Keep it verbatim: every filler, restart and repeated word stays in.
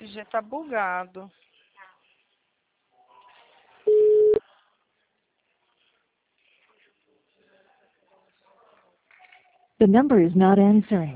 G tá bugado. The number is not answering.